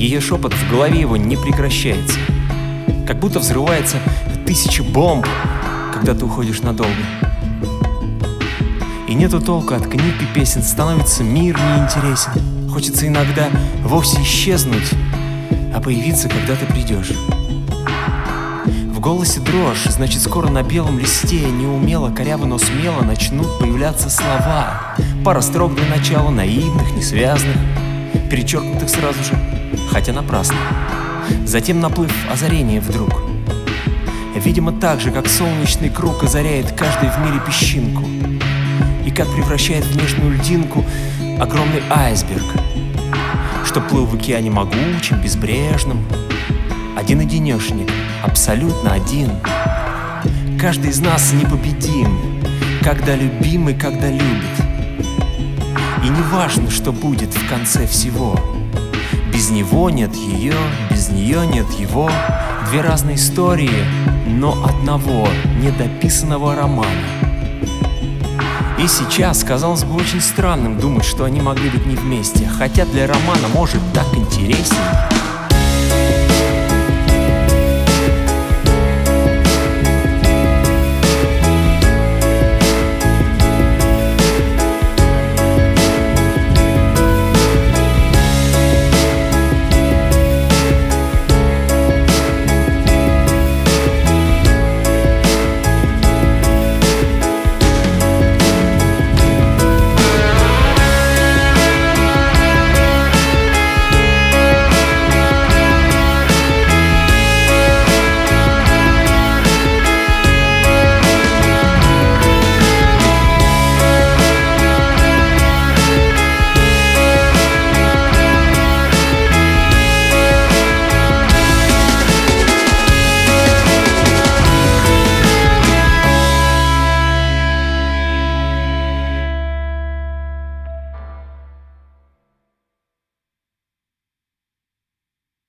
Ее шепот в голове его не прекращается. Как будто взрывается 1000 бомб, когда ты уходишь надолго. И нету толка от книг и песен, становится мир неинтересен. Хочется иногда вовсе исчезнуть, а появиться, когда ты придешь. В голосе дрожь, значит, скоро на белом листе неумело, коряво, но смело начнут появляться слова. Пара строк для начала, наивных, несвязных, перечеркнутых сразу же, хотя напрасно. Затем наплыв озарения вдруг. Видимо, так же, как солнечный круг озаряет каждый в мире песчинку, и как превращает в нежную льдинку огромный айсберг, что плыл в океане могучим, безбрежным. Один-одинешник, абсолютно один. Каждый из нас непобедим, когда любим и когда любит. И не важно, что будет в конце всего. Без него нет ее, без нее нет его. Две разные истории, но одного недописанного романа. И сейчас казалось бы очень странным думать, что они могли быть не вместе, хотя для романа может так интересней.